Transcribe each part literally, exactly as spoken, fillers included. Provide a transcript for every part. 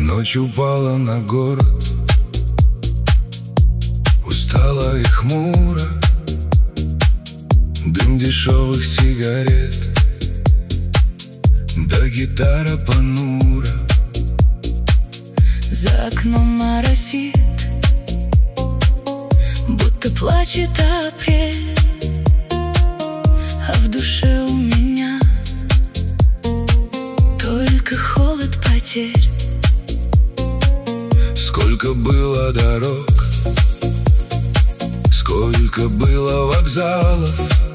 Ночь упала на город, устала и хмуро. Дым дешевых сигарет, да гитара понура. За окном моросит, будто плачет апрель, а в душе у меня только холод потерь. Сколько было дорог, сколько было вокзалов,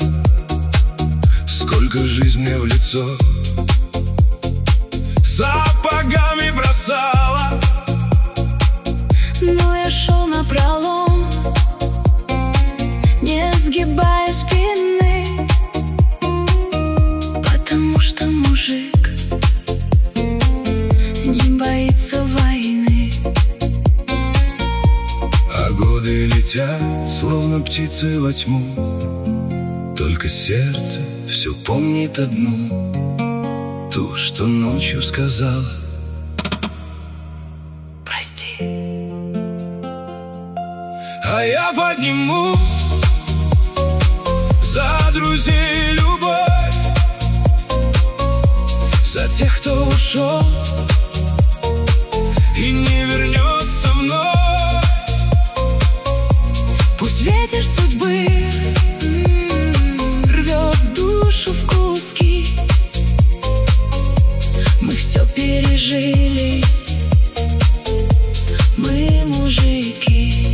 сколько жизнь мне в лицо сапогами бросала. Но я шел напролом, не сгибая спины, потому что мужик не боится войны. А годы летят, словно птицы во тьму, только сердце все помнит одну, ту, что ночью сказала: прости. А я подниму за друзей любовь, за тех, кто ушел и не вернется вновь. Пусть ветер судьбы рвет душу в куски, мы все пережили, мы мужики.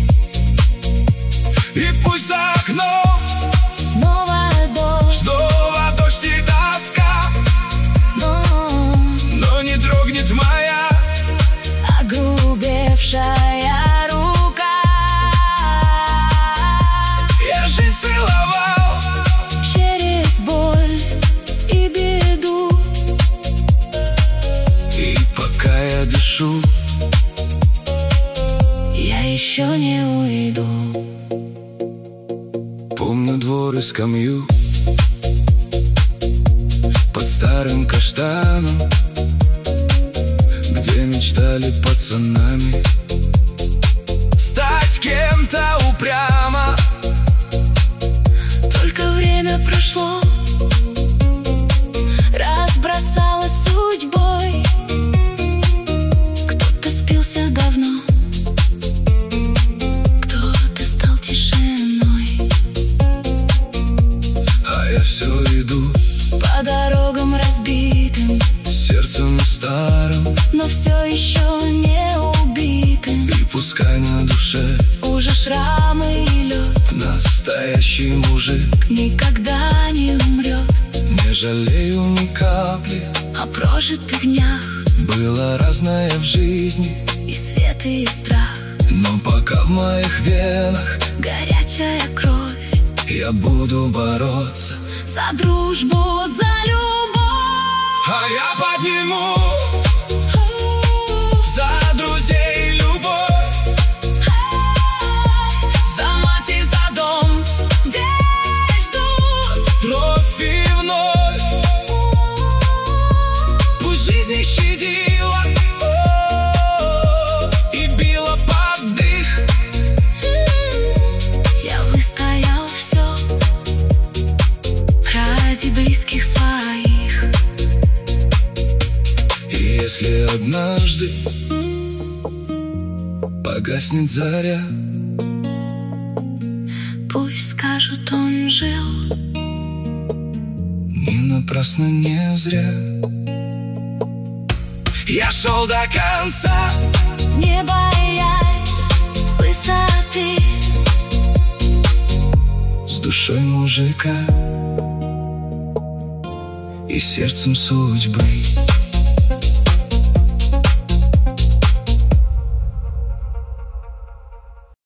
И пусть за окном Снова дождь, снова дождь и тоска, но, но не дрогнет моя огрубевшая рука. Я жизнь целовал Через боль и беду, и пока я дышу, я еще не уйду. помню двор и скамью под старым каштаном, где мечтали пацанами стать кем-то упрямо. Только время прошло, разбросалось судьбой. Кто-то спился давно, кто-то стал тишиной. А я все иду По дорогам разбитым, сердцем старым, но все еще не убитым. и пускай на душе Уже шрамы и лед, настоящий мужик. никогда не умрет. Не жалею ни капли, О прожитых днях было разное в жизни, и свет, и страх, но пока в моих венах горячая кровь. я буду бороться. За дружбу, за любовь. А я подниму за друзей любовь, За мать и за дом, где ждут. вновь и вновь. Пусть жизнь не щадила и била под дых. Я выстоял все ради близких своих. И если однажды погаснет заря, Пусть скажут, он жил, не напрасно, не зря. Я шел до конца, не боясь высоты. с душой мужика и сердцем судьбы.